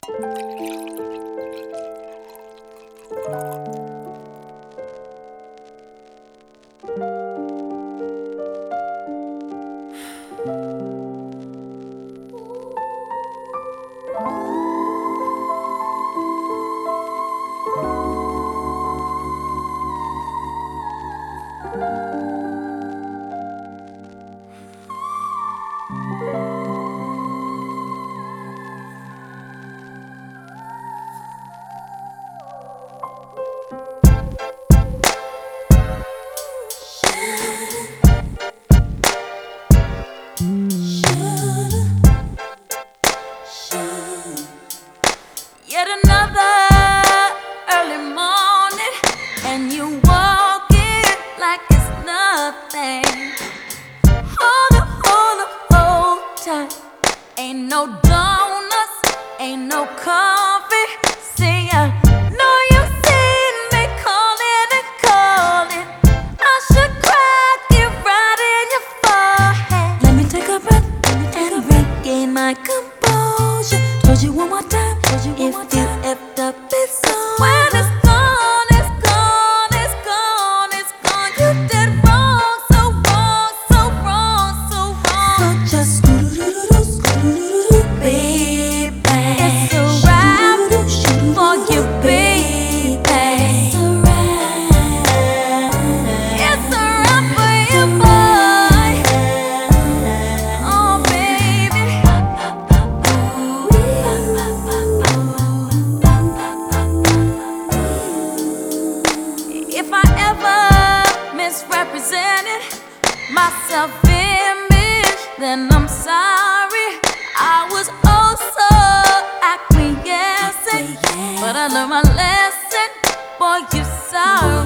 Yet another early morning, and you walk in like it's nothing. Hold tight. Ain't no donuts, ain't no coffee. See, I know you seen me calling and calling. I should crack it right in your forehead. Let me take a breath and regain my composure. Told you one more time. If you effed up, it's on. When it's gone, it's gone, it's gone, it's gone. You did wrong, so wrong, so wrong, so wrong. So just baby, it's a wrap for you, baby. It's a wrap. It's a wrap for you, boy. Oh, baby. If I ever misrepresented my self-image, then I'm sorry. I was also acquiescent, but I learned my lesson. Boy, you sorry.